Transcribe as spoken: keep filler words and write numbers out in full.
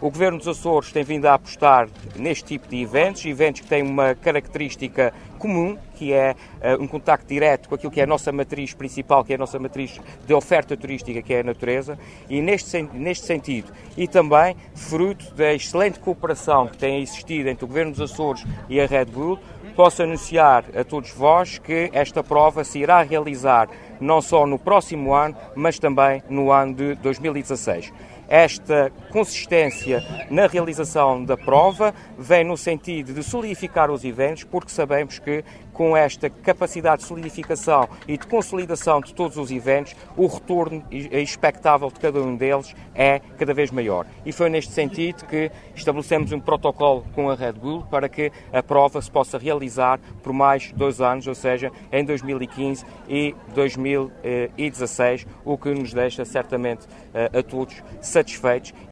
O Governo dos Açores tem vindo a apostar neste tipo de eventos, eventos que têm uma característica comum, que é uh, um contacto direto com aquilo que é a nossa matriz principal, que é a nossa matriz de oferta turística, que é a natureza, e neste, neste sentido, e também fruto da excelente cooperação que tem existido entre o Governo dos Açores e a Red Bull, posso anunciar a todos vós que esta prova se irá realizar não só no próximo ano, mas também no ano de dois mil e dezasseis. Esta consistência na realização da prova vem no sentido de solidificar os eventos, porque sabemos que com esta capacidade de solidificação e de consolidação de todos os eventos, o retorno expectável de cada um deles é cada vez maior. E foi neste sentido que estabelecemos um protocolo com a Red Bull para que a prova se possa realizar por mais dois anos, ou seja, em dois mil e quinze e dois mil e dezasseis, o que nos deixa certamente a todos satisfeitos.